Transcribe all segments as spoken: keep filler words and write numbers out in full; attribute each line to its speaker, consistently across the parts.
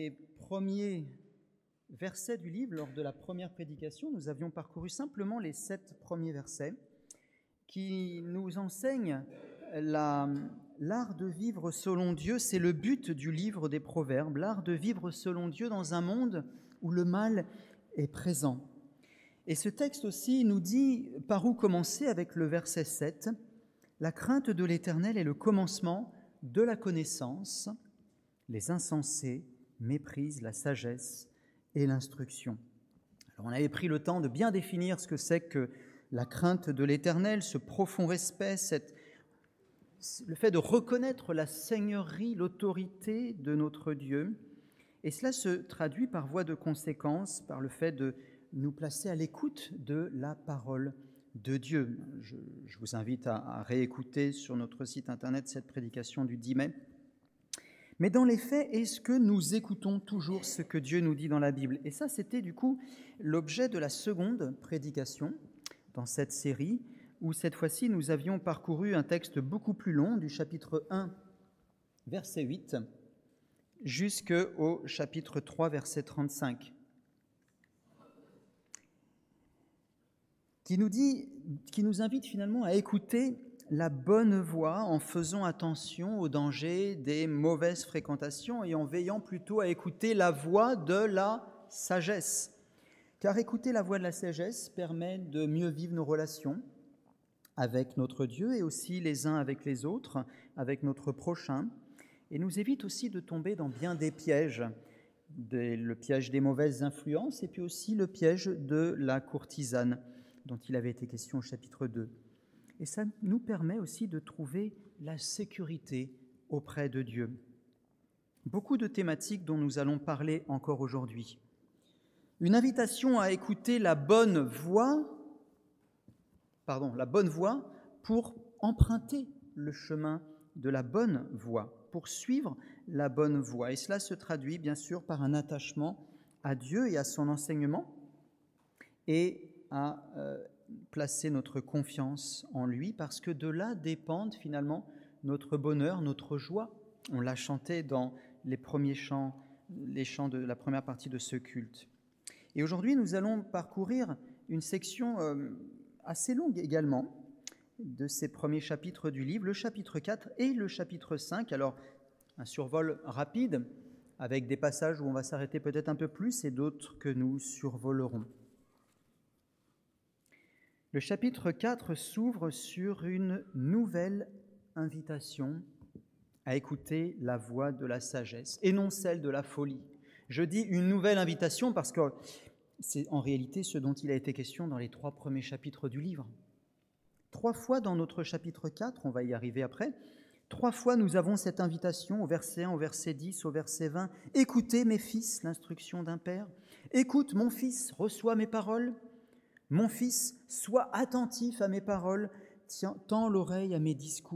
Speaker 1: les premiers versets du livre, lors de la première prédication, nous avions parcouru simplement les sept premiers versets qui nous enseignent la, l'art de vivre selon Dieu. C'est le but du livre des Proverbes, l'art de vivre selon Dieu dans un monde où le mal est présent. Et ce texte aussi nous dit par où commencer avec le verset sept. La crainte de l'Éternel est le commencement de la connaissance. Les insensés méprisent la sagesse et l'instruction. Alors on avait pris le temps de bien définir ce que c'est que la crainte de l'Éternel, ce profond respect, cette, le fait de reconnaître la seigneurie, l'autorité de notre Dieu. Et cela se traduit par voie de conséquence, par le fait de nous placer à l'écoute de la parole de Dieu. Je, je vous invite à, à réécouter sur notre site internet cette prédication du dix mai. Mais dans les faits, est-ce que nous écoutons toujours ce que Dieu nous dit dans la Bible ? Et ça, c'était du coup l'objet de la seconde prédication dans cette série, où cette fois-ci, nous avions parcouru un texte beaucoup plus long, du chapitre un, verset huit, jusqu'au chapitre trois, verset trente-cinq, qui nous dit, qui nous invite finalement à écouter la bonne voie en faisant attention aux dangers des mauvaises fréquentations et en veillant plutôt à écouter la voix de la sagesse. Car écouter la voix de la sagesse permet de mieux vivre nos relations avec notre Dieu et aussi les uns avec les autres, avec notre prochain, et nous évite aussi de tomber dans bien des pièges, des, le piège des mauvaises influences et puis aussi le piège de la courtisane dont il avait été question au chapitre deux. Et ça nous permet aussi de trouver la sécurité auprès de Dieu. Beaucoup de thématiques dont nous allons parler encore aujourd'hui. Une invitation à écouter la bonne voie, pardon, la bonne voie pour emprunter le chemin de la bonne voie, pour suivre la bonne voie. Et cela se traduit bien sûr par un attachement à Dieu et à son enseignement et à euh, placer notre confiance en lui, parce que de là dépendent finalement notre bonheur, notre joie. On l'a chanté dans les premiers chants, les chants de la première partie de ce culte. Et aujourd'hui, nous allons parcourir une section euh, assez longue également de ces premiers chapitres du livre, le chapitre quatre et le chapitre cinq. Alors, un survol rapide avec des passages où on va s'arrêter peut-être un peu plus et d'autres que nous survolerons. Le chapitre quatre s'ouvre sur une nouvelle invitation à écouter la voix de la sagesse et non celle de la folie. Je dis une nouvelle invitation parce que c'est en réalité ce dont il a été question dans les trois premiers chapitres du livre. Trois fois dans notre chapitre quatre, on va y arriver après, trois fois nous avons cette invitation au verset un, au verset dix, au verset vingt. « Écoutez mes fils, l'instruction d'un père. Écoute mon fils, reçois mes paroles. Mon fils, sois attentif à mes paroles, tiens, tends l'oreille à mes discours. »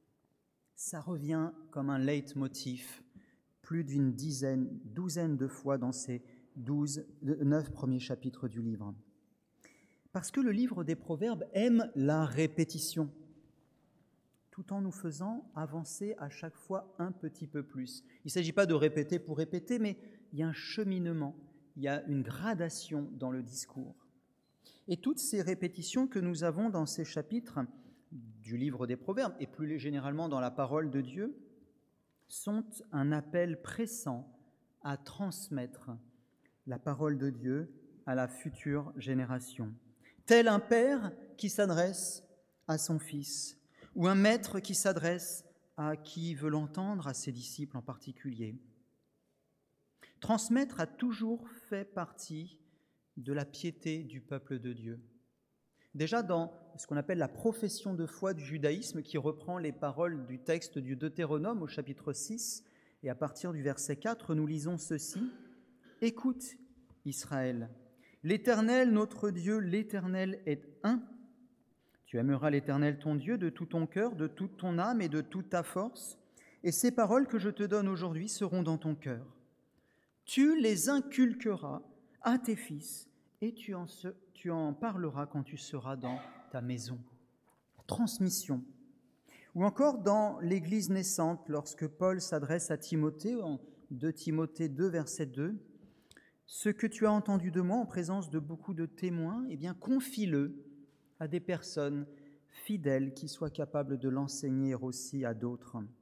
Speaker 1: Ça revient comme un leitmotiv plus d'une dizaine, douzaine de fois dans ces douze, neuf premiers chapitres du livre. Parce que le livre des Proverbes aime la répétition, tout en nous faisant avancer à chaque fois un petit peu plus. Il ne s'agit pas de répéter pour répéter, mais il y a un cheminement, il y a une gradation dans le discours. Et toutes ces répétitions que nous avons dans ces chapitres du livre des Proverbes, et plus généralement dans la parole de Dieu, sont un appel pressant à transmettre la parole de Dieu à la future génération. Tel un père qui s'adresse à son fils, ou un maître qui s'adresse à qui veut l'entendre, à ses disciples en particulier. Transmettre a toujours fait partie de la piété du peuple de Dieu. Déjà dans ce qu'on appelle la profession de foi du judaïsme, qui reprend les paroles du texte du Deutéronome au chapitre six, et à partir du verset quatre, nous lisons ceci. « Écoute, Israël, l'Éternel, notre Dieu, l'Éternel est un. Tu aimeras l'Éternel ton Dieu de tout ton cœur, de toute ton âme et de toute ta force, et ces paroles que je te donne aujourd'hui seront dans ton cœur. Tu les inculqueras à tes fils, et tu en, se, tu en parleras quand tu seras dans ta maison. » Transmission. Ou encore dans l'Église naissante, lorsque Paul s'adresse à Timothée en deux Timothée deux, verset deux. « Ce que tu as entendu de moi en présence de beaucoup de témoins, eh bien, confie-le à des personnes fidèles qui soient capables de l'enseigner aussi à d'autres. » En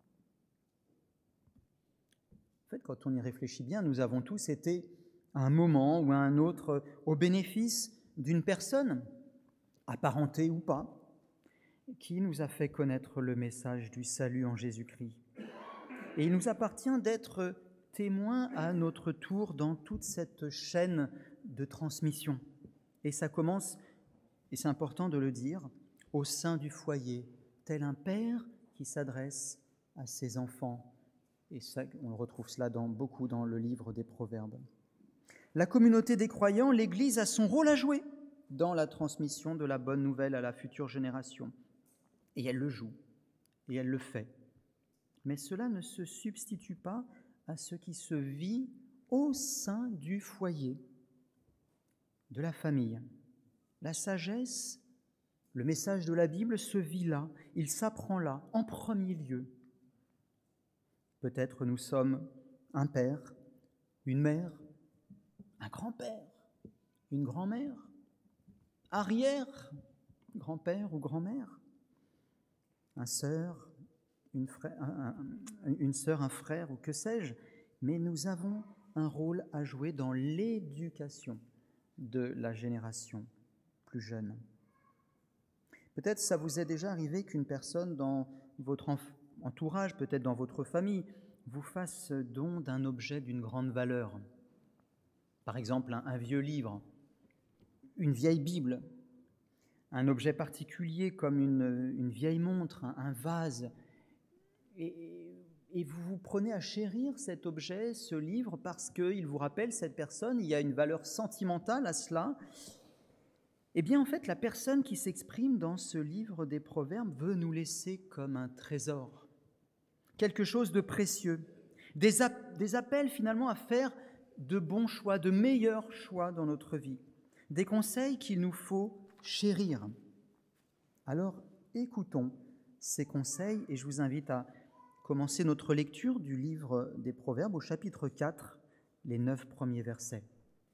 Speaker 1: fait, quand on y réfléchit bien, nous avons tous été à un moment ou à un autre au bénéfice d'une personne, apparentée ou pas, qui nous a fait connaître le message du salut en Jésus-Christ. Et il nous appartient d'être témoins à notre tour dans toute cette chaîne de transmission. Et ça commence, et c'est important de le dire, au sein du foyer, tel un père qui s'adresse à ses enfants. Et ça, on retrouve cela dans, beaucoup dans le livre des Proverbes. La communauté des croyants, l'Église, a son rôle à jouer dans la transmission de la bonne nouvelle à la future génération. Et elle le joue, et elle le fait. Mais cela ne se substitue pas à ce qui se vit au sein du foyer, de la famille. La sagesse, le message de la Bible se vit là, il s'apprend là, en premier lieu. Peut-être nous sommes un père, une mère, un grand-père, une grand-mère, arrière, grand-père ou grand-mère, un sœur, une, frère, un, un, une sœur, un frère ou que sais-je, mais nous avons un rôle à jouer dans l'éducation de la génération plus jeune. Peut-être ça vous est déjà arrivé qu'une personne dans votre entourage, peut-être dans votre famille, vous fasse don d'un objet d'une grande valeur. Par exemple, un, un vieux livre, une vieille Bible, un objet particulier comme une, une vieille montre, un, un vase, et, et vous vous prenez à chérir cet objet, ce livre, parce qu'il vous rappelle cette personne, il y a une valeur sentimentale à cela. Eh bien, en fait, la personne qui s'exprime dans ce livre des Proverbes veut nous laisser comme un trésor, quelque chose de précieux, des, app- des appels finalement à faire de bons choix, de meilleurs choix dans notre vie, des conseils qu'il nous faut chérir. Alors, écoutons ces conseils et je vous invite à commencer notre lecture du livre des Proverbes au chapitre quatre, les neuf premiers versets.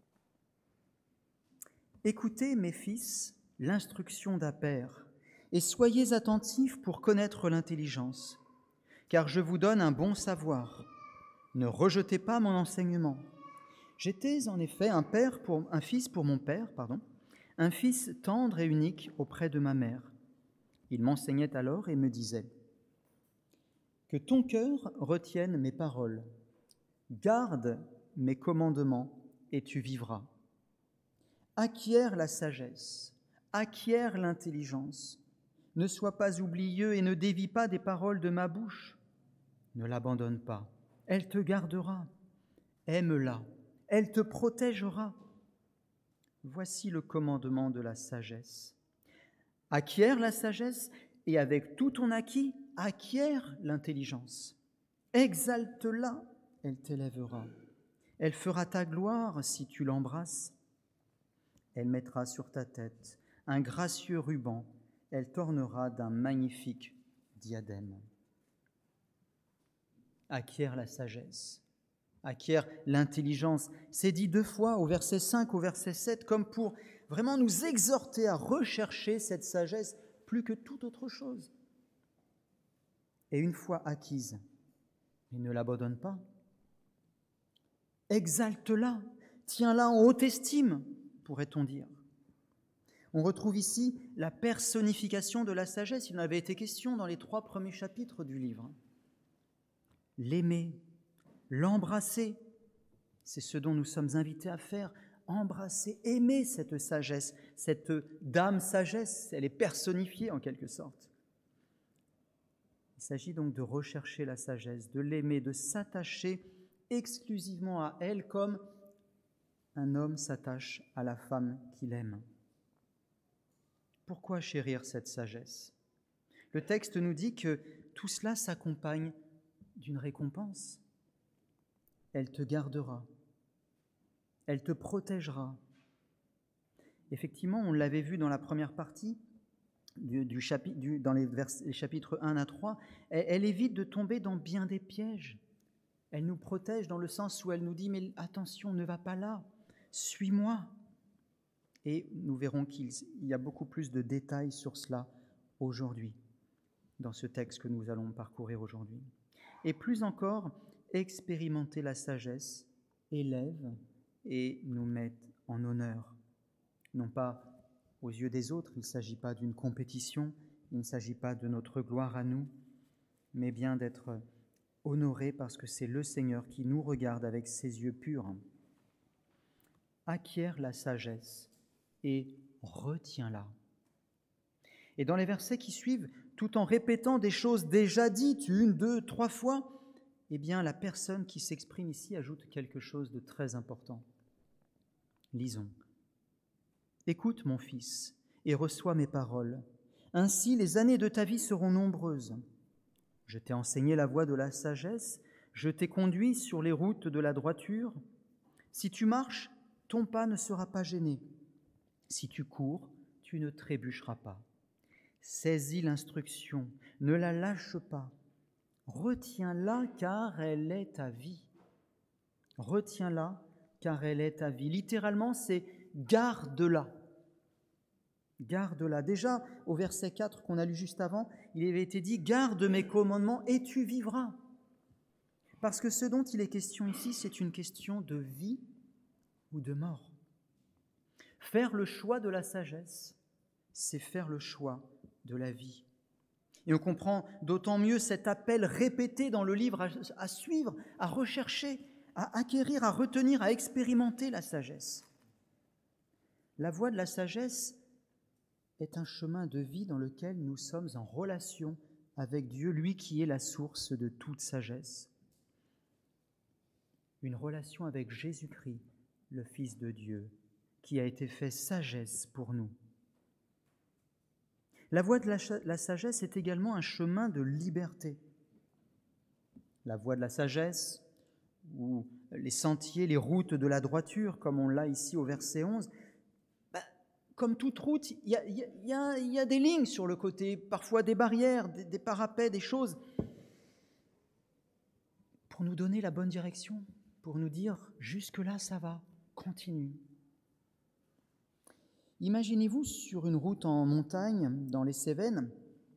Speaker 1: « Écoutez, mes fils, l'instruction d'un père, et soyez attentifs pour connaître l'intelligence, car je vous donne un bon savoir. Ne rejetez pas mon enseignement. J'étais en effet un père pour un fils pour mon père, pardon, un fils tendre et unique auprès de ma mère. Il m'enseignait alors et me disait : que ton cœur retienne mes paroles, garde mes commandements et tu vivras. Acquiert la sagesse, acquiert l'intelligence. Ne sois pas oublieux et ne dévie pas des paroles de ma bouche. Ne l'abandonne pas, elle te gardera. Aime-la, elle te protégera. Voici le commandement de la sagesse. Acquiert la sagesse et avec tout ton acquis, acquiert l'intelligence. Exalte-la, elle t'élèvera. Elle fera ta gloire si tu l'embrasses. Elle mettra sur ta tête un gracieux ruban, elle t'ornera d'un magnifique diadème. Acquiert la sagesse, acquiert l'intelligence. C'est dit deux fois au verset cinq, au verset sept, comme pour vraiment nous exhorter à rechercher cette sagesse plus que toute autre chose. Et une fois acquise, il ne l'abandonne pas. Exalte-la, tiens-la en haute estime, pourrait-on dire. On retrouve ici la personnification de la sagesse. Il en avait été question dans les trois premiers chapitres du livre. L'aimer, l'embrasser, c'est ce dont nous sommes invités à faire, embrasser, aimer cette sagesse, cette dame sagesse, elle est personnifiée en quelque sorte. Il s'agit donc de rechercher la sagesse, de l'aimer, de s'attacher exclusivement à elle comme un homme s'attache à la femme qu'il aime. Pourquoi chérir cette sagesse ? Le texte nous dit que tout cela s'accompagne d'une récompense. Elle te gardera, elle te protégera. Effectivement, on l'avait vu dans la première partie, du, du chapitre, du, dans les, vers, les chapitres un à trois, elle, elle évite de tomber dans bien des pièges. Elle nous protège dans le sens où elle nous dit « mais attention, ne va pas là, suis-moi ». Et nous verrons qu'il y a beaucoup plus de détails sur cela aujourd'hui, dans ce texte que nous allons parcourir aujourd'hui. Et plus encore, expérimenter la sagesse élève et nous met en honneur. Non pas aux yeux des autres, il ne s'agit pas d'une compétition, il ne s'agit pas de notre gloire à nous, mais bien d'être honoré parce que c'est le Seigneur qui nous regarde avec ses yeux purs. Acquiert la sagesse et retiens-la. Et dans les versets qui suivent, tout en répétant des choses déjà dites une, deux, trois fois, eh bien la personne qui s'exprime ici ajoute quelque chose de très important. Lisons. « Écoute, mon fils, et reçois mes paroles. Ainsi les années de ta vie seront nombreuses. Je t'ai enseigné la voie de la sagesse, je t'ai conduit sur les routes de la droiture. Si tu marches, ton pas ne sera pas gêné. Si tu cours, tu ne trébucheras pas. Saisis l'instruction, ne la lâche pas. Retiens-la car elle est ta vie. Retiens-la car elle est ta vie. » Littéralement, c'est « garde-la ». Garde-la. Déjà, au verset quatre qu'on a lu juste avant, il avait été dit « Garde mes commandements et tu vivras ». Parce que ce dont il est question ici, c'est une question de vie ou de mort. Faire le choix de la sagesse, c'est faire le choix de la vie. Et on comprend d'autant mieux cet appel répété dans le livre à, à suivre, à rechercher, à acquérir, à retenir, à expérimenter la sagesse. La voie de la sagesse est un chemin de vie dans lequel nous sommes en relation avec Dieu, lui qui est la source de toute sagesse. Une relation avec Jésus-Christ, le Fils de Dieu, qui a été fait sagesse pour nous. La voie de la, la sagesse est également un chemin de liberté. La voie de la sagesse, ou les sentiers, les routes de la droiture, comme on l'a ici au verset onze, ben, comme toute route, il y a, y, a, y a des lignes sur le côté, parfois des barrières, des, des parapets, des choses, pour nous donner la bonne direction, pour nous dire « jusque-là, ça va, continue ». Imaginez-vous sur une route en montagne, dans les Cévennes,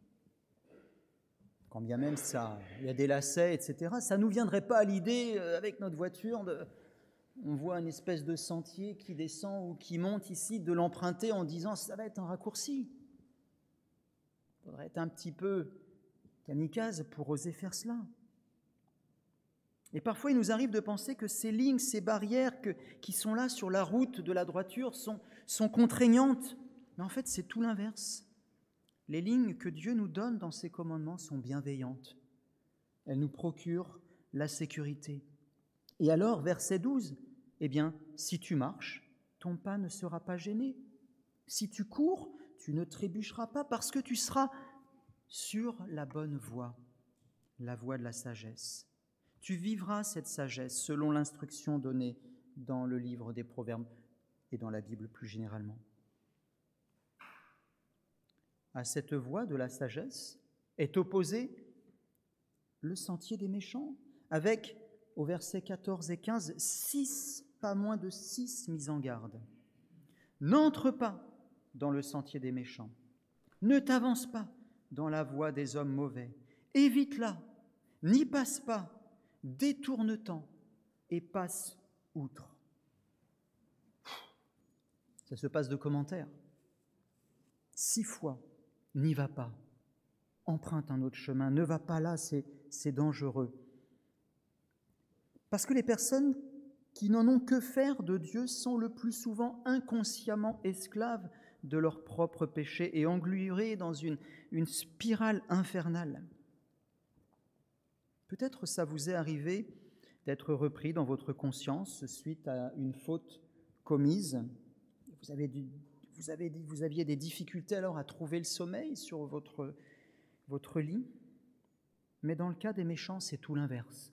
Speaker 1: quand bien même ça, il y a des lacets, et cetera, ça ne nous viendrait pas à l'idée, euh, avec notre voiture, de, on voit une espèce de sentier qui descend ou qui monte ici, de l'emprunter en disant « ça va être un raccourci ». Il faudrait être un petit peu kamikaze pour oser faire cela. Et parfois, il nous arrive de penser que ces lignes, ces barrières que, qui sont là sur la route de la droiture sont, sont contraignantes. Mais en fait, c'est tout l'inverse. Les lignes que Dieu nous donne dans ses commandements sont bienveillantes. Elles nous procurent la sécurité. Et alors, verset douze, eh bien, si tu marches, ton pas ne sera pas gêné. Si tu cours, tu ne trébucheras pas parce que tu seras sur la bonne voie, la voie de la sagesse. Tu vivras cette sagesse selon l'instruction donnée dans le livre des Proverbes et dans la Bible plus généralement. À cette voie de la sagesse est opposé le sentier des méchants, avec, au verset quatorze et quinze, six, pas moins de six mises en garde. N'entre pas dans le sentier des méchants, ne t'avance pas dans la voie des hommes mauvais, évite-la, n'y passe pas, détourne-t'en et passe outre. Ça se passe de commentaires. Six fois, n'y va pas, emprunte un autre chemin, ne va pas là, c'est, c'est dangereux. Parce que les personnes qui n'en ont que faire de Dieu sont le plus souvent inconsciemment esclaves de leurs propres péchés et englués dans une, une spirale infernale. Peut-être ça vous est arrivé d'être repris dans votre conscience suite à une faute commise. Vous avez, dû, vous avez dit, vous aviez des difficultés alors à trouver le sommeil sur votre, votre lit. Mais dans le cas des méchants, c'est tout l'inverse.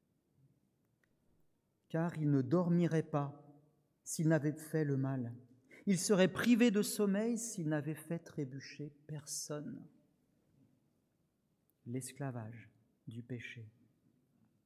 Speaker 1: Car ils ne dormiraient pas s'ils n'avaient fait le mal. Ils seraient privés de sommeil s'ils n'avaient fait trébucher personne. L'esclavage du péché.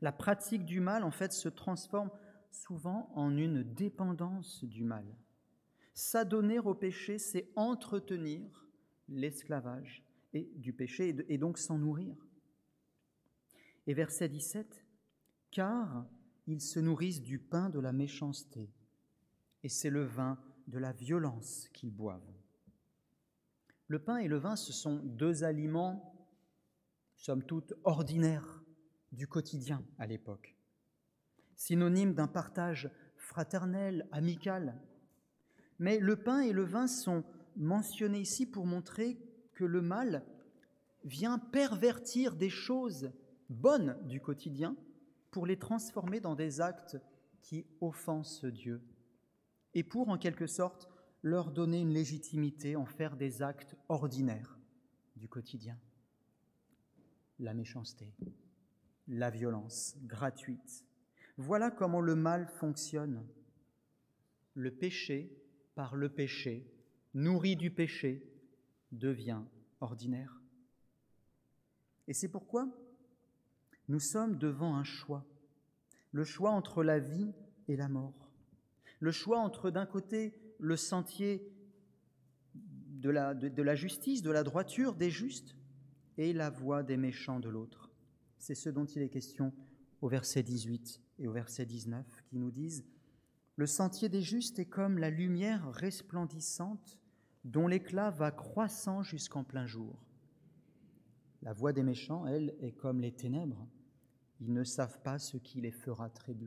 Speaker 1: La pratique du mal, en fait, se transforme souvent en une dépendance du mal. S'adonner au péché, c'est entretenir l'esclavage et du péché et, de, et donc s'en nourrir. Et verset dix-sept, « Car ils se nourrissent du pain de la méchanceté, et c'est le vin de la violence qu'ils boivent. » Le pain et le vin, ce sont deux aliments, somme toute, ordinaires du quotidien à l'époque, synonymes d'un partage fraternel, amical. Mais le pain et le vin sont mentionnés ici pour montrer que le mal vient pervertir des choses bonnes du quotidien pour les transformer dans des actes qui offensent Dieu et pour, en quelque sorte, leur donner une légitimité, en faire des actes ordinaires du quotidien. La méchanceté, la violence gratuite. Voilà comment le mal fonctionne. Le péché, par le péché, nourri du péché, devient ordinaire. Et c'est pourquoi nous sommes devant un choix, le choix entre la vie et la mort, le choix entre, d'un côté, le sentier de la, de, de la justice, de la droiture des justes, et la voie des méchants de l'autre. C'est ce dont il est question au verset dix-huit et au verset dix-neuf, qui nous disent « Le sentier des justes est comme la lumière resplendissante dont l'éclat va croissant jusqu'en plein jour. La voie des méchants, elle, est comme les ténèbres. Ils ne savent pas ce qui les fera trébucher. »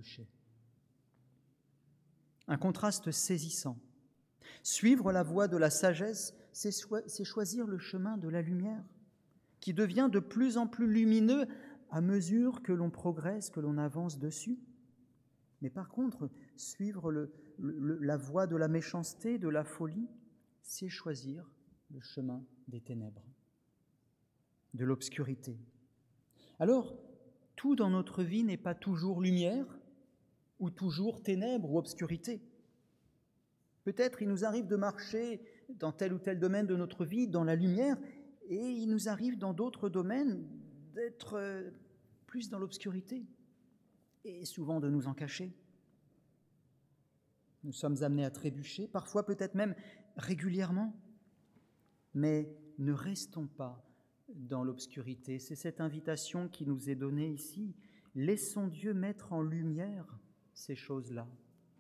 Speaker 1: Un contraste saisissant. Suivre la voie de la sagesse, c'est, cho- c'est choisir le chemin de la lumière, qui devient de plus en plus lumineux à mesure que l'on progresse, que l'on avance dessus. Mais par contre, suivre le, le, la voie de la méchanceté, de la folie, c'est choisir le chemin des ténèbres, de l'obscurité. Alors, tout dans notre vie n'est pas toujours lumière, ou toujours ténèbres ou obscurité. Peut-être il nous arrive de marcher dans tel ou tel domaine de notre vie dans la lumière, et il nous arrive dans d'autres domaines d'être plus dans l'obscurité, et souvent de nous en cacher. Nous sommes amenés à trébucher, parfois peut-être même régulièrement, mais ne restons pas dans l'obscurité. C'est cette invitation qui nous est donnée ici. Laissons Dieu mettre en lumière ces choses-là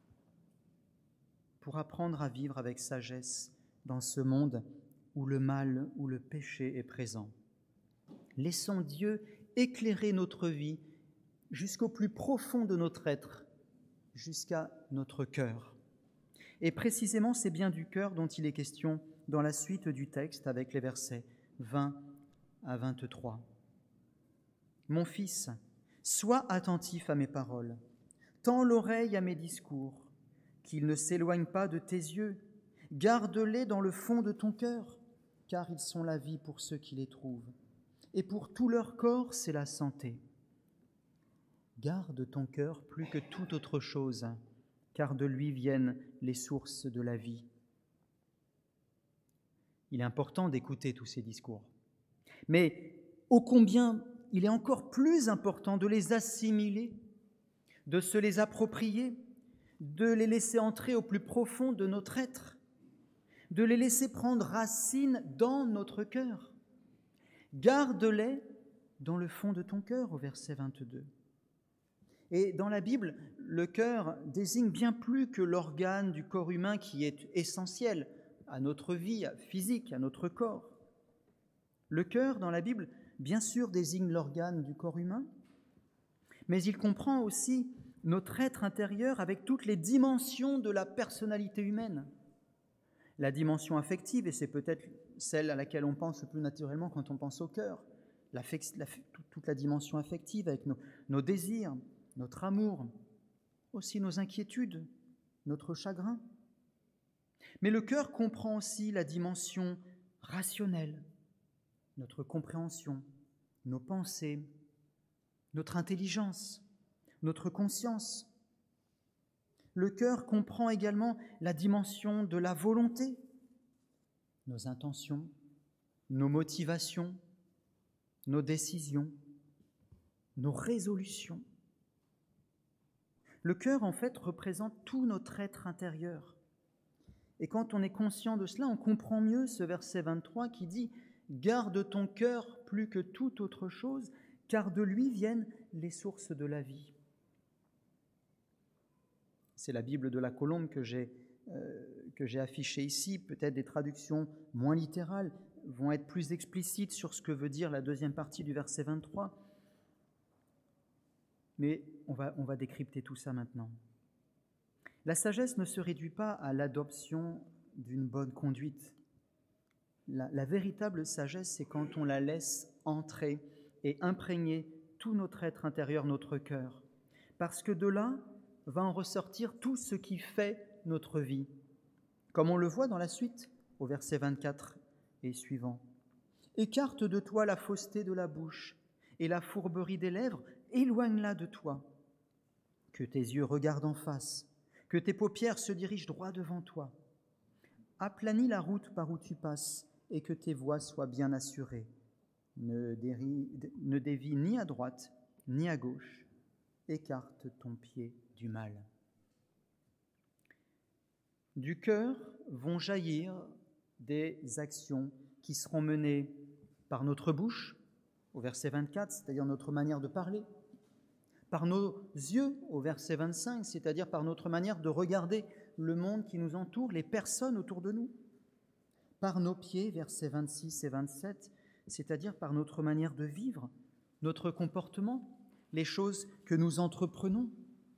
Speaker 1: pour apprendre à vivre avec sagesse dans ce monde où le mal, où le péché est présent. Laissons Dieu éclairer notre vie jusqu'au plus profond de notre être, jusqu'à notre cœur. Et précisément, c'est bien du cœur dont il est question dans la suite du texte avec les versets vingt à vingt-trois. « Mon fils, sois attentif à mes paroles, tends l'oreille à mes discours, qu'ils ne s'éloignent pas de tes yeux, garde-les dans le fond de ton cœur, car ils sont la vie pour ceux qui les trouvent, et pour tout leur corps, c'est la santé. Garde ton cœur plus que toute autre chose, car de lui viennent les sources de la vie. » Il est important d'écouter tous ces discours, mais ô combien il est encore plus important de les assimiler, de se les approprier, de les laisser entrer au plus profond de notre être, de les laisser prendre racine dans notre cœur. Garde-les dans le fond de ton cœur, au verset vingt-deux. Et dans la Bible, le cœur désigne bien plus que l'organe du corps humain qui est essentiel à notre vie physique, à notre corps. Le cœur, dans la Bible, bien sûr, désigne l'organe du corps humain, mais il comprend aussi notre être intérieur avec toutes les dimensions de la personnalité humaine. La dimension affective, et c'est peut-être celle à laquelle on pense le plus naturellement quand on pense au cœur, la, la, toute la dimension affective avec nos, nos désirs, notre amour, aussi nos inquiétudes, notre chagrin. Mais le cœur comprend aussi la dimension rationnelle, notre compréhension, nos pensées, notre intelligence, notre conscience. Le cœur comprend également la dimension de la volonté, nos intentions, nos motivations, nos décisions, nos résolutions. Le cœur, en fait, représente tout notre être intérieur. Et quand on est conscient de cela, on comprend mieux ce verset vingt-trois qui dit « Garde ton cœur plus que toute autre chose, car de lui viennent les sources de la vie. » C'est la Bible de la Colombe que j'ai, euh, que j'ai affichée ici. Peut-être des traductions moins littérales vont être plus explicites sur ce que veut dire la deuxième partie du verset vingt-trois. Mais on va, on va décrypter tout ça maintenant. La sagesse ne se réduit pas à l'adoption d'une bonne conduite. La, la véritable sagesse, c'est quand on la laisse entrer et imprégner tout notre être intérieur, notre cœur. Parce que de là va en ressortir tout ce qui fait notre vie. Comme on le voit dans la suite, au verset vingt-quatre et suivant. « Écarte de toi la fausseté de la bouche et la fourberie des lèvres, éloigne-la de toi. Que tes yeux regardent en face, que tes paupières se dirigent droit devant toi. Aplanis la route par où tu passes et que tes voies soient bien assurées. Ne, déri, ne dévie ni à droite ni à gauche. Écarte ton pied du mal. » Du cœur vont jaillir des actions qui seront menées par notre bouche, au verset vingt-quatre, c'est-à-dire notre manière de parler, par nos yeux, au verset vingt-cinq, c'est-à-dire par notre manière de regarder le monde qui nous entoure, les personnes autour de nous, par nos pieds, versets vingt-six et vingt-sept, c'est-à-dire par notre manière de vivre, notre comportement, les choses que nous entreprenons.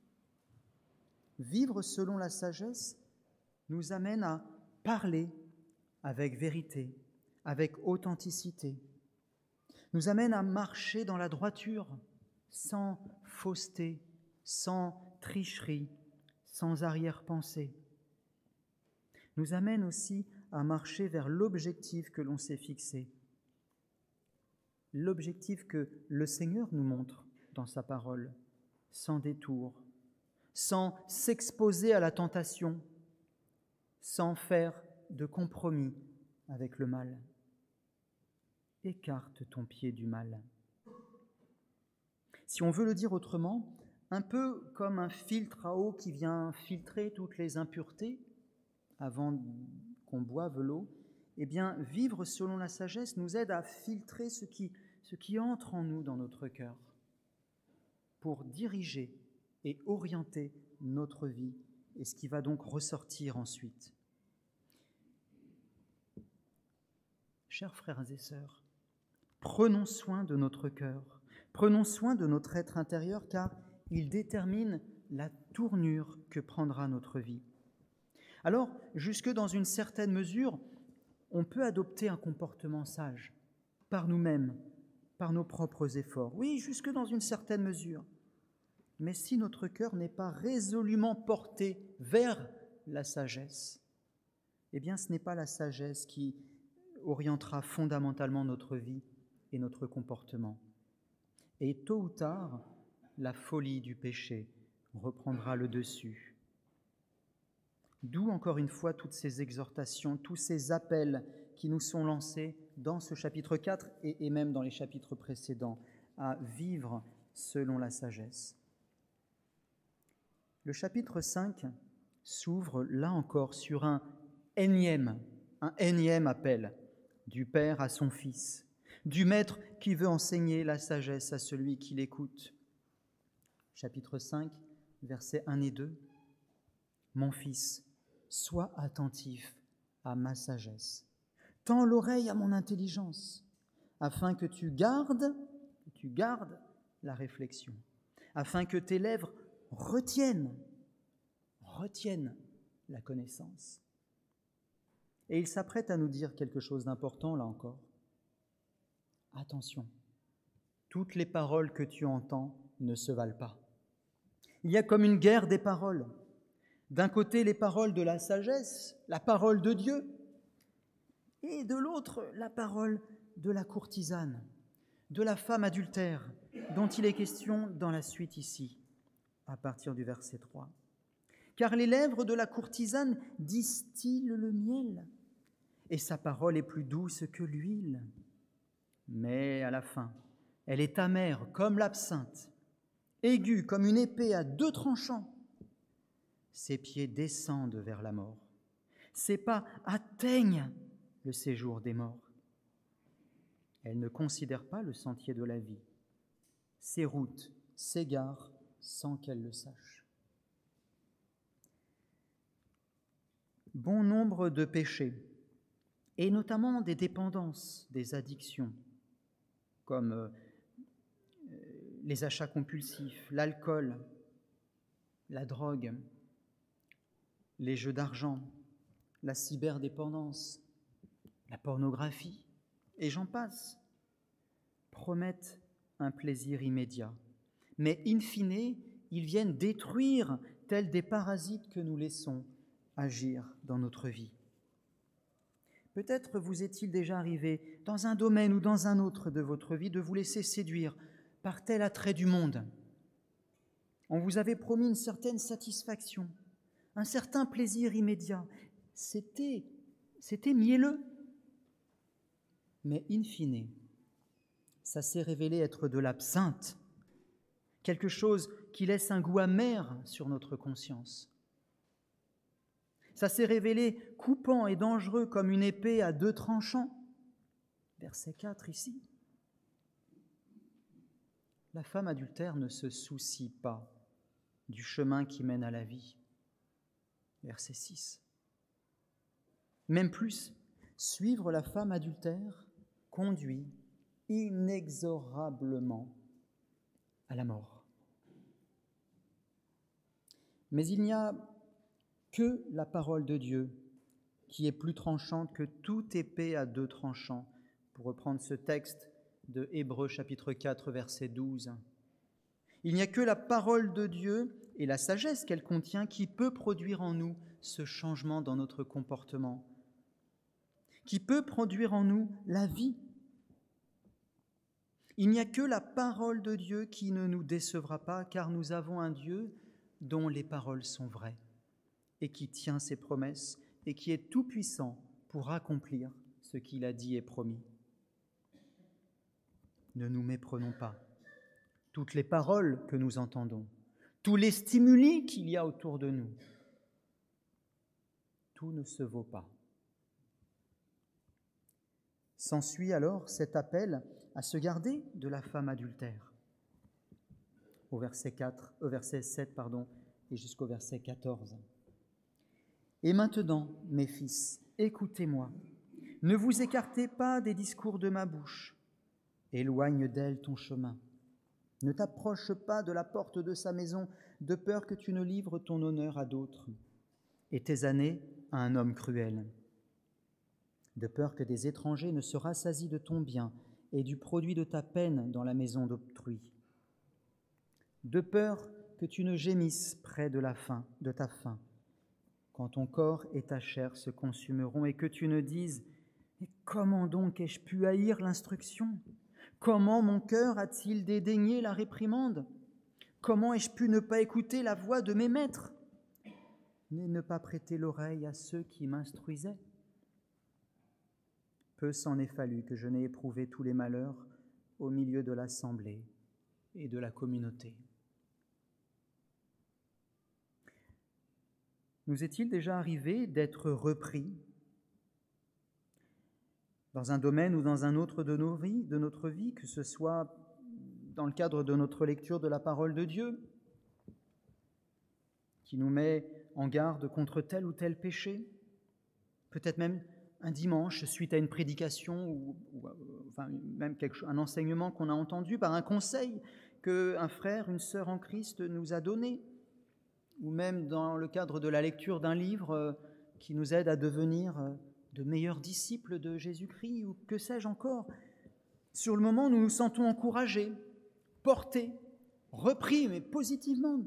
Speaker 1: Vivre selon la sagesse nous amène à parler avec vérité, avec authenticité, nous amène à marcher dans la droiture, sans fausseté, sans tricherie, sans arrière-pensée. Nous amène aussi à marcher vers l'objectif que l'on s'est fixé, l'objectif que le Seigneur nous montre dans sa parole, sans détour, sans s'exposer à la tentation, sans faire de compromis avec le mal. Écarte ton pied du mal. Si on veut le dire autrement, un peu comme un filtre à eau qui vient filtrer toutes les impuretés avant qu'on boive l'eau, eh bien, vivre selon la sagesse nous aide à filtrer ce qui, ce qui entre en nous dans notre cœur pour diriger et orienter notre vie et ce qui va donc ressortir ensuite. Chers frères et sœurs, prenons soin de notre cœur, prenons soin de notre être intérieur car il détermine la tournure que prendra notre vie. Alors, jusque dans une certaine mesure, on peut adopter un comportement sage par nous-mêmes, par nos propres efforts. Oui, jusque dans une certaine mesure. Mais si notre cœur n'est pas résolument porté vers la sagesse, eh bien ce n'est pas la sagesse qui orientera fondamentalement notre vie et notre comportement. Et tôt ou tard, la folie du péché reprendra le dessus. D'où encore une fois toutes ces exhortations, tous ces appels qui nous sont lancés dans ce chapitre quatre et, et même dans les chapitres précédents à vivre selon la sagesse. Le chapitre cinq s'ouvre là encore sur un énième, un énième appel du Père à son Fils, du Maître qui veut enseigner la sagesse à celui qui l'écoute. Chapitre cinq, versets un et deux. « Mon Fils, sois attentif à ma sagesse, tends l'oreille à mon intelligence, afin que tu gardes, que tu gardes la réflexion, afin que tes lèvres retiennent, retiennent la connaissance. » Et il s'apprête à nous dire quelque chose d'important là encore. Attention, toutes les paroles que tu entends ne se valent pas. Il y a comme une guerre des paroles. D'un côté, les paroles de la sagesse, la parole de Dieu, et de l'autre, la parole de la courtisane, de la femme adultère, dont il est question dans la suite ici, à partir du verset trois. Car les lèvres de la courtisane distillent le miel, et sa parole est plus douce que l'huile. Mais à la fin, elle est amère comme l'absinthe, aiguë comme une épée à deux tranchants, ses pieds descendent vers la mort, ses pas atteignent le séjour des morts. Elle ne considère pas le sentier de la vie. Ses routes s'égarent sans qu'elle le sache. Bon nombre de péchés, et notamment des dépendances, des addictions, comme les achats compulsifs, l'alcool, la drogue, les jeux d'argent, la cyberdépendance, la pornographie, et j'en passe, promettent un plaisir immédiat. Mais in fine, ils viennent détruire tels des parasites que nous laissons agir dans notre vie. Peut-être vous est-il déjà arrivé, dans un domaine ou dans un autre de votre vie, de vous laisser séduire par tel attrait du monde. On vous avait promis une certaine satisfaction, un certain plaisir immédiat. C'était, c'était mielleux. Mais in fine, ça s'est révélé être de l'absinthe, quelque chose qui laisse un goût amer sur notre conscience. Ça s'est révélé coupant et dangereux comme une épée à deux tranchants. Verset quatre ici. La femme adultère ne se soucie pas du chemin qui mène à la vie. Verset six. Même plus, suivre la femme adultère conduit inexorablement à la mort. Mais il n'y a que la parole de Dieu qui est plus tranchante que toute épée à deux tranchants, pour reprendre ce texte de Hébreux chapitre quatre, verset douze. Il n'y a que la parole de Dieu et la sagesse qu'elle contient qui peut produire en nous ce changement dans notre comportement, qui peut produire en nous la vie. Il n'y a que la parole de Dieu qui ne nous décevra pas, car nous avons un Dieu dont les paroles sont vraies et qui tient ses promesses et qui est tout-puissant pour accomplir ce qu'il a dit et promis. Ne nous méprenons pas. Toutes les paroles que nous entendons, tous les stimuli qu'il y a autour de nous, tout ne se vaut pas. S'ensuit alors cet appel à se garder de la femme adultère. Au verset quatre, au verset sept, pardon, et jusqu'au verset quatorze. Et maintenant, mes fils, écoutez-moi. Ne vous écartez pas des discours de ma bouche. Éloigne d'elle ton chemin. Ne t'approche pas de la porte de sa maison, de peur que tu ne livres ton honneur à d'autres, et tes années à un homme cruel. De peur que des étrangers ne se rassasient de ton bien et du produit de ta peine dans la maison d'autrui. De peur que tu ne gémisses près de la faim, de ta faim, quand ton corps et ta chair se consumeront, et que tu ne dises « Mais comment donc ai-je pu haïr l'instruction ? Comment mon cœur a-t-il dédaigné la réprimande ? Comment ai-je pu ne pas écouter la voix de mes maîtres, ni ne pas prêter l'oreille à ceux qui m'instruisaient ? Peu s'en est fallu que je n'ai éprouvé tous les malheurs au milieu de l'assemblée et de la communauté. » Nous est-il déjà arrivé d'être repris dans un domaine ou dans un autre de nos vies, de notre vie, que ce soit dans le cadre de notre lecture de la parole de Dieu, qui nous met en garde contre tel ou tel péché, peut-être même un dimanche suite à une prédication ou, ou enfin, même quelque chose, un enseignement qu'on a entendu, par un conseil qu'un frère, une sœur en Christ nous a donné, ou même dans le cadre de la lecture d'un livre qui nous aide à devenir de meilleurs disciples de Jésus-Christ, ou que sais-je encore. Sur le moment, nous nous sentons encouragés, portés, repris, mais positivement.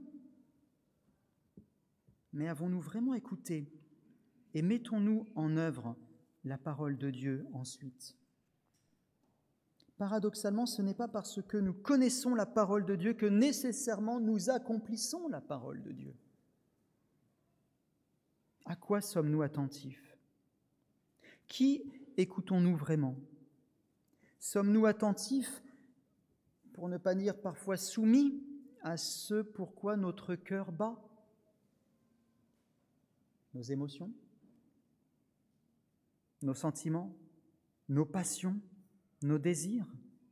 Speaker 1: Mais avons-nous vraiment écouté et mettons-nous en œuvre la parole de Dieu ensuite ? Paradoxalement, ce n'est pas parce que nous connaissons la parole de Dieu que nécessairement nous accomplissons la parole de Dieu. À quoi sommes-nous attentifs ? Qui écoutons-nous vraiment ? Sommes-nous attentifs, pour ne pas dire parfois soumis, à ce pourquoi notre cœur bat ? nos émotions, nos sentiments, nos passions, nos désirs.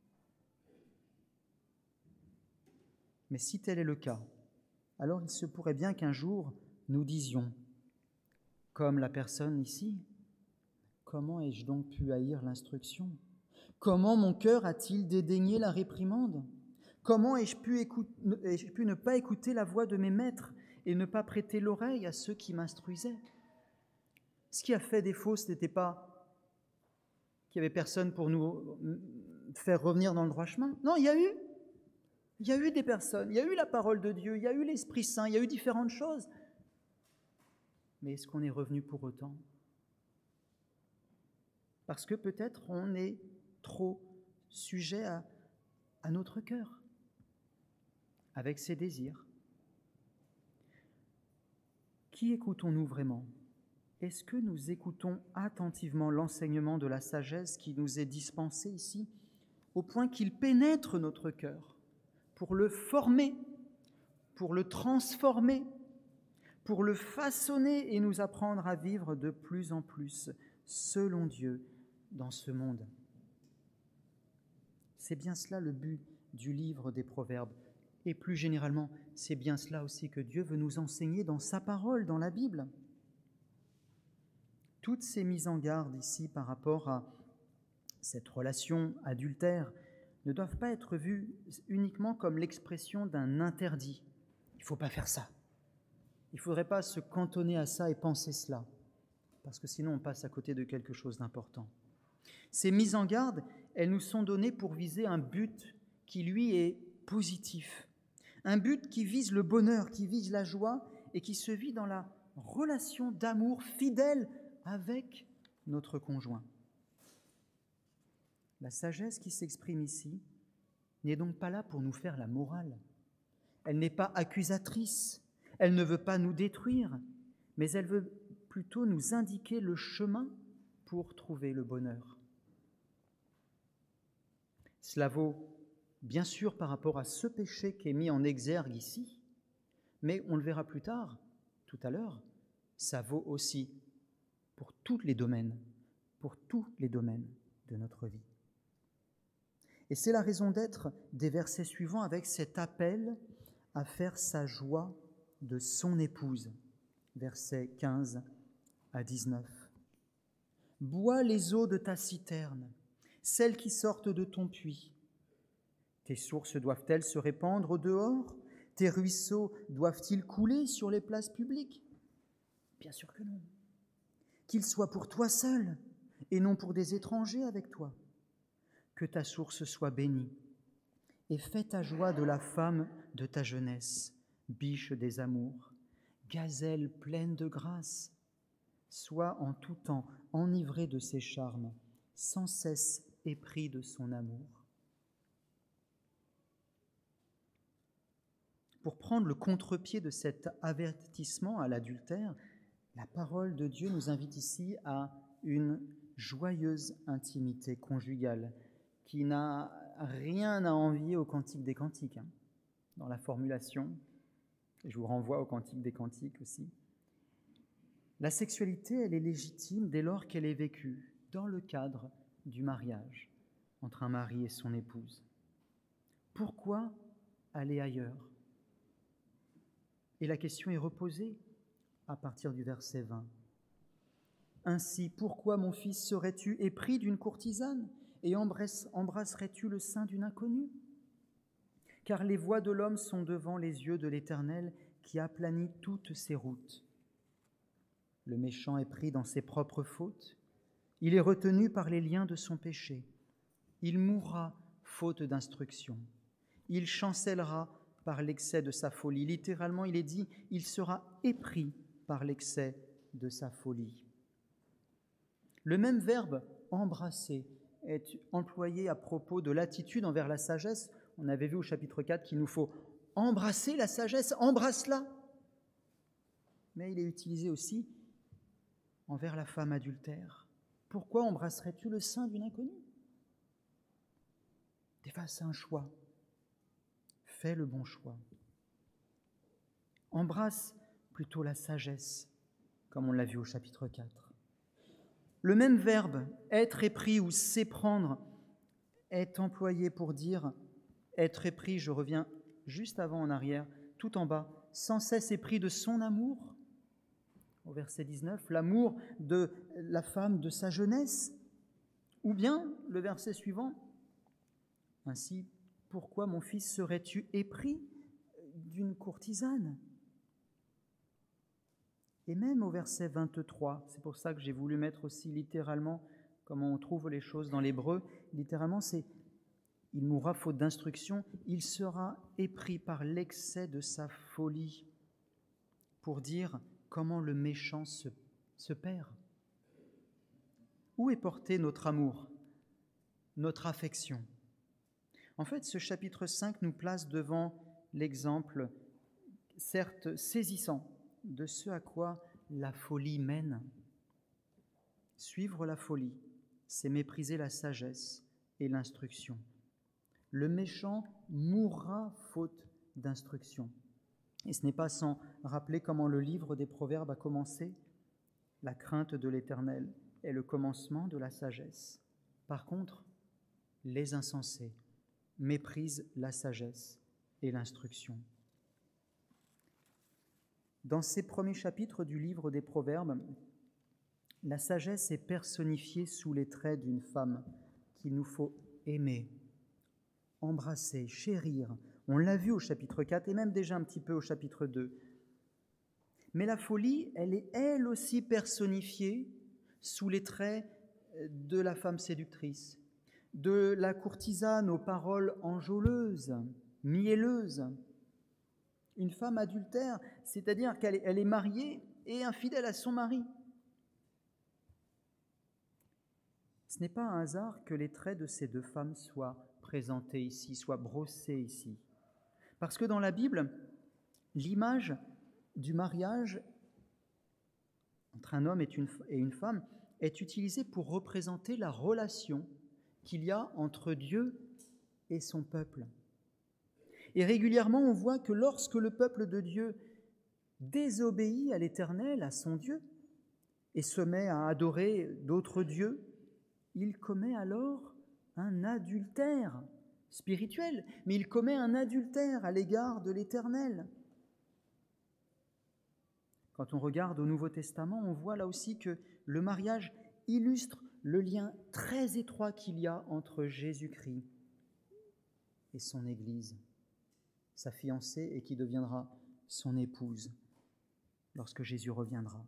Speaker 1: Mais si tel est le cas, alors il se pourrait bien qu'un jour nous disions, comme la personne ici, « Comment ai-je donc pu haïr l'instruction ? Comment mon cœur a-t-il dédaigné la réprimande ? Comment ai-je pu, écoute, ai-je pu ne pas écouter la voix de mes maîtres et ne pas prêter l'oreille à ceux qui m'instruisaient ? Ce qui a fait défaut, ce n'était pas qu'il n'y avait personne pour nous faire revenir dans le droit chemin. Non, il y a eu, il y a eu des personnes, il y a eu la parole de Dieu, il y a eu l'Esprit Saint, il y a eu différentes choses. Mais est-ce qu'on est revenu pour autant ? Parce que peut-être on est trop sujet à, à notre cœur, avec ses désirs. Qui écoutons-nous vraiment ? Est-ce que nous écoutons attentivement l'enseignement de la sagesse qui nous est dispensé ici, au point qu'il pénètre notre cœur, pour le former, pour le transformer, pour le façonner et nous apprendre à vivre de plus en plus selon Dieu dans ce monde. C'est bien cela le but du livre des Proverbes. Et plus généralement, c'est bien cela aussi que Dieu veut nous enseigner dans sa parole, dans la Bible. Toutes ces mises en garde ici par rapport à cette relation adultère ne doivent pas être vues uniquement comme l'expression d'un interdit. Il ne faut pas faire ça. Il ne faudrait pas se cantonner à ça et penser cela, parce que sinon on passe à côté de quelque chose d'important. Ces mises en garde, elles nous sont données pour viser un but qui, lui, est positif. Un but qui vise le bonheur, qui vise la joie et qui se vit dans la relation d'amour fidèle avec notre conjoint. La sagesse qui s'exprime ici n'est donc pas là pour nous faire la morale. Elle n'est pas accusatrice, elle ne veut pas nous détruire, mais elle veut plutôt nous indiquer le chemin pour trouver le bonheur. Cela vaut bien sûr par rapport à ce péché qui est mis en exergue ici, mais on le verra plus tard, tout à l'heure, ça vaut aussi pour tous les domaines, pour tous les domaines de notre vie. Et c'est la raison d'être des versets suivants avec cet appel à faire sa joie de son épouse, versets quinze à dix-neuf. « Bois les eaux de ta citerne, celles qui sortent de ton puits. Tes sources doivent-elles se répandre au dehors ? Tes ruisseaux doivent-ils couler sur les places publiques ? Bien sûr que non. Qu'ils soient pour toi seul et non pour des étrangers avec toi. Que ta source soit bénie et fais ta joie de la femme de ta jeunesse, biche des amours, gazelle pleine de grâce. Sois en tout temps enivré de ses charmes, sans cesse épris de son amour. » Pour prendre le contre-pied de cet avertissement à l'adultère, la parole de Dieu nous invite ici à une joyeuse intimité conjugale qui n'a rien à envier au Cantique des Cantiques, hein, dans la formulation. Je vous renvoie au Cantique des Cantiques aussi. La sexualité, elle est légitime dès lors qu'elle est vécue dans le cadre du mariage entre un mari et son épouse. Pourquoi aller ailleurs ? Et la question est reposée à partir du verset vingt. « Ainsi, pourquoi, mon fils, serais-tu épris d'une courtisane et embrasserais-tu le sein d'une inconnue ? Car les voies de l'homme sont devant les yeux de l'Éternel qui aplanit toutes ses routes. Le méchant est pris dans ses propres fautes, il est retenu par les liens de son péché. Il mourra faute d'instruction, il chancellera par l'excès de sa folie. » Littéralement, il est dit, il sera épris par l'excès de sa folie. Le même verbe « embrasser » est employé à propos de l'attitude envers la sagesse. On avait vu au chapitre quatre qu'il nous faut embrasser la sagesse, embrasse-la. Mais il est utilisé aussi envers la femme adultère. Pourquoi embrasserais-tu le sein d'une inconnue ? T'es face à un choix. Fais le bon choix. Embrasse plutôt la sagesse comme on l'a vu au chapitre quatre. Le même verbe « être épris » ou « s'éprendre » est employé pour dire « être épris », je reviens juste avant en arrière, tout en bas, « sans cesse épris de son amour », au verset dix-neuf, l'amour de la femme de sa jeunesse, ou bien le verset suivant, « ainsi, pourquoi, mon fils, serais-tu épris d'une courtisane ?» Et même au verset vingt-trois, c'est pour ça que j'ai voulu mettre aussi littéralement comment on trouve les choses dans l'hébreu, littéralement c'est « il mourra faute d'instruction, il sera épris par l'excès de sa folie », pour dire comment le méchant se, se perd. Où est porté notre amour, notre affection ? En fait, ce chapitre cinq nous place devant l'exemple, certes saisissant, de ce à quoi la folie mène. Suivre la folie, c'est mépriser la sagesse et l'instruction. Le méchant mourra faute d'instruction. Et ce n'est pas sans rappeler comment le livre des Proverbes a commencé. La crainte de l'Éternel est le commencement de la sagesse. Par contre, les insensés méprisent la sagesse et l'instruction. Dans ces premiers chapitres du livre des Proverbes, la sagesse est personnifiée sous les traits d'une femme qu'il nous faut aimer, embrasser, chérir. On l'a vu au chapitre quatre et même déjà un petit peu au chapitre deux. Mais la folie, elle est elle aussi personnifiée sous les traits de la femme séductrice, de la courtisane aux paroles enjôleuses, mielleuses. Une femme adultère, c'est-à-dire qu'elle est, elle est mariée et infidèle à son mari. Ce n'est pas un hasard que les traits de ces deux femmes soient présentés ici, soient brossés ici. Parce que dans la Bible, l'image du mariage entre un homme et une, et une femme est utilisée pour représenter la relation qu'il y a entre Dieu et son peuple. Et régulièrement, on voit que lorsque le peuple de Dieu désobéit à l'Éternel, à son Dieu, et se met à adorer d'autres dieux, il commet alors un adultère spirituel, mais il commet un adultère à l'égard de l'Éternel. Quand on regarde au Nouveau Testament, on voit là aussi que le mariage illustre le lien très étroit qu'il y a entre Jésus-Christ et son Église, sa fiancée, et qui deviendra son épouse lorsque Jésus reviendra.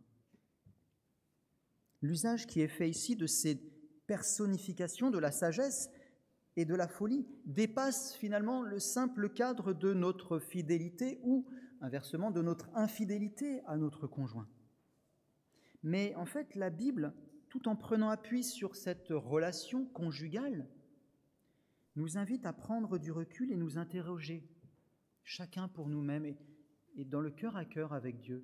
Speaker 1: L'usage qui est fait ici de ces personnifications de la sagesse et de la folie dépasse finalement le simple cadre de notre fidélité ou, inversement, de notre infidélité à notre conjoint. Mais en fait, la Bible, tout en prenant appui sur cette relation conjugale, nous invite à prendre du recul et nous interroger, chacun pour nous-mêmes et, et dans le cœur à cœur avec Dieu.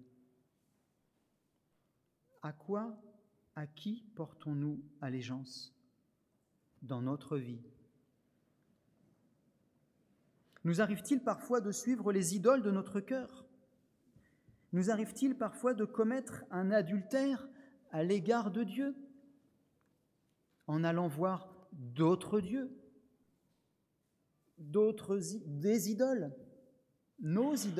Speaker 1: À quoi, à qui portons-nous allégeance dans notre vie ? Nous arrive-t-il parfois de suivre les idoles de notre cœur ? Nous arrive-t-il parfois de commettre un adultère à l'égard de Dieu en allant voir d'autres dieux, d'autres des idoles, nos idoles ?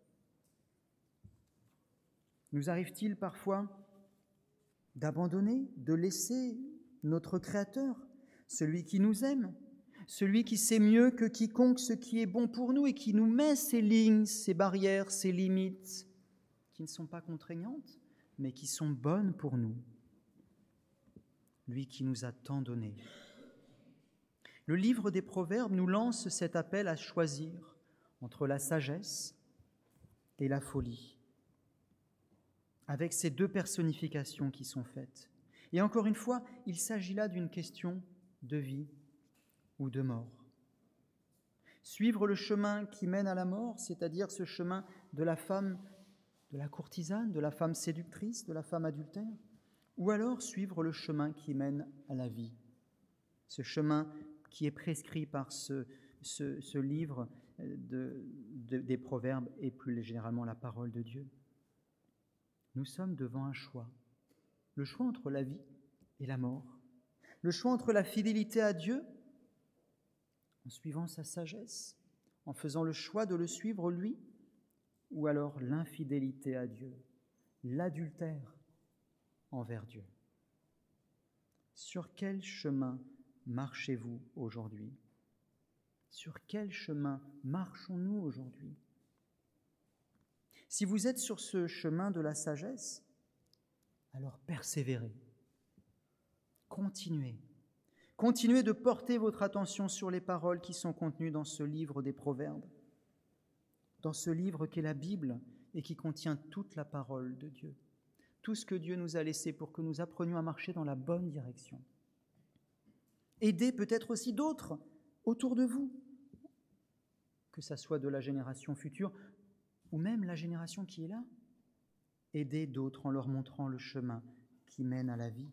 Speaker 1: Nous arrive-t-il parfois d'abandonner, de laisser notre Créateur, celui qui nous aime, celui qui sait mieux que quiconque ce qui est bon pour nous et qui nous met ces lignes, ces barrières, ces limites qui ne sont pas contraignantes, mais qui sont bonnes pour nous. Lui qui nous a tant donné. Le livre des Proverbes nous lance cet appel à choisir entre la sagesse et la folie, avec ces deux personnifications qui sont faites. Et encore une fois, il s'agit là d'une question de vie ou de mort. Suivre le chemin qui mène à la mort, c'est-à-dire ce chemin de la femme, de la courtisane, de la femme séductrice, de la femme adultère, ou alors suivre le chemin qui mène à la vie, ce chemin qui est prescrit par ce, ce, ce livre de, de, des Proverbes et plus généralement la parole de Dieu. nous sommes devant un choix. Le choix entre la vie et la mort. Le choix entre la fidélité à Dieu, en suivant sa sagesse, en faisant le choix de le suivre lui, ou alors l'infidélité à Dieu, l'adultère envers Dieu. Sur quel chemin marchez-vous aujourd'hui ? Sur quel chemin marchons-nous aujourd'hui ? Si vous êtes sur ce chemin de la sagesse, alors persévérez, continuez, continuez de porter votre attention sur les paroles qui sont contenues dans ce livre des Proverbes, dans ce livre qu'est la Bible et qui contient toute la parole de Dieu, tout ce que Dieu nous a laissé pour que nous apprenions à marcher dans la bonne direction. Aidez peut-être aussi d'autres autour de vous, que ça soit de la génération future ou même la génération qui est là. Aidez d'autres en leur montrant le chemin qui mène à la vie.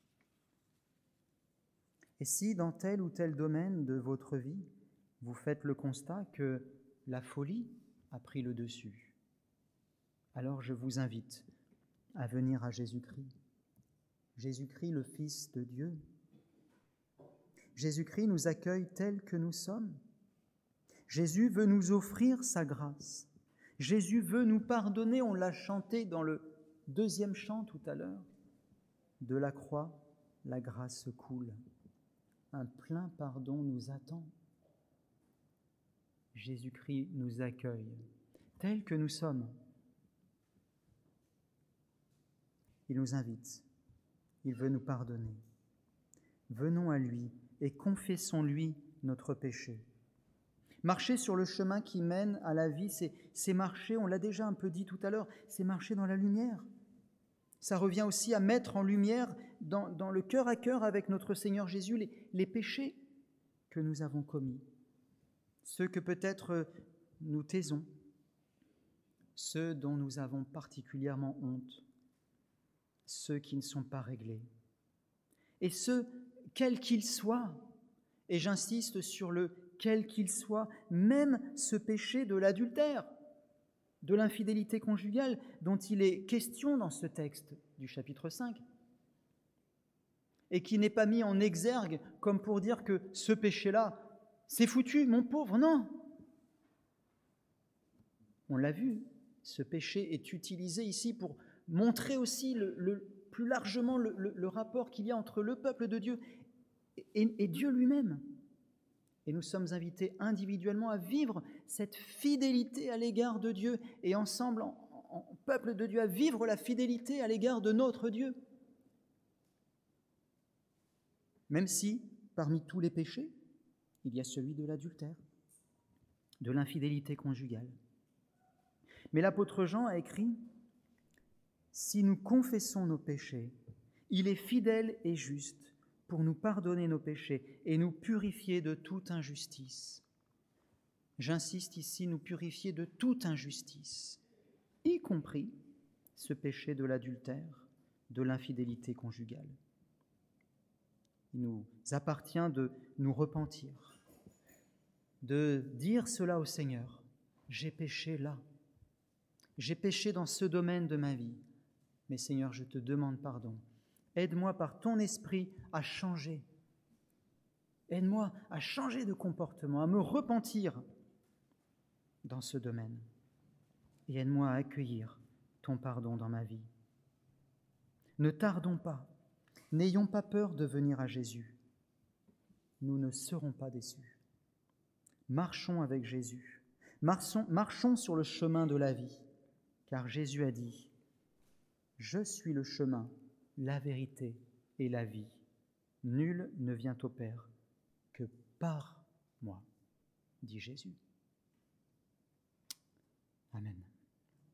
Speaker 1: Et si dans tel ou tel domaine de votre vie, vous faites le constat que la folie a pris le dessus, alors je vous invite à venir à Jésus-Christ. Jésus-Christ, le Fils de Dieu. Jésus-Christ nous accueille tels que nous sommes. Jésus veut nous offrir sa grâce. Jésus veut nous pardonner, on l'a chanté dans le deuxième chant tout à l'heure. De la croix, la grâce coule. Un plein pardon nous attend. Jésus-Christ nous accueille, tels que nous sommes. Il nous invite, il veut nous pardonner. Venons à lui et confessons-lui notre péché. Marcher sur le chemin qui mène à la vie, c'est, c'est marcher, on l'a déjà un peu dit tout à l'heure, c'est marcher dans la lumière. Ça revient aussi à mettre en lumière, dans, dans le cœur à cœur avec notre Seigneur Jésus, les, les péchés que nous avons commis. Ceux que peut-être nous taisons, ceux dont nous avons particulièrement honte, ceux qui ne sont pas réglés, et ceux, quels qu'ils soient, et j'insiste sur le quel qu'il soit, même ce péché de l'adultère, de l'infidélité conjugale dont il est question dans ce texte du chapitre cinq, et qui n'est pas mis en exergue comme pour dire que ce péché-là, c'est foutu, mon pauvre, non. On l'a vu, ce péché est utilisé ici pour montrer aussi le, le, plus largement le, le, le rapport qu'il y a entre le peuple de Dieu et, et Dieu lui-même. Et nous sommes invités individuellement à vivre cette fidélité à l'égard de Dieu et ensemble, en, en peuple de Dieu, à vivre la fidélité à l'égard de notre Dieu. Même si, parmi tous les péchés, il y a celui de l'adultère, de l'infidélité conjugale. Mais l'apôtre Jean a écrit « Si nous confessons nos péchés, il est fidèle et juste pour nous pardonner nos péchés et nous purifier de toute injustice. » J'insiste ici, nous purifier de toute injustice, y compris ce péché de l'adultère, de l'infidélité conjugale. Il nous appartient de nous repentir, de dire cela au Seigneur. J'ai péché là, j'ai péché dans ce domaine de ma vie, mais Seigneur, je te demande pardon. Aide-moi par ton esprit à changer. Aide-moi à changer de comportement, à me repentir dans ce domaine. Et aide-moi à accueillir ton pardon dans ma vie. Ne tardons pas, n'ayons pas peur de venir à Jésus. Nous ne serons pas déçus. Marchons avec Jésus. Marchons, marchons sur le chemin de la vie, car Jésus a dit « Je suis le chemin, la vérité et la vie. Nul ne vient au Père que par moi, dit Jésus. » Amen.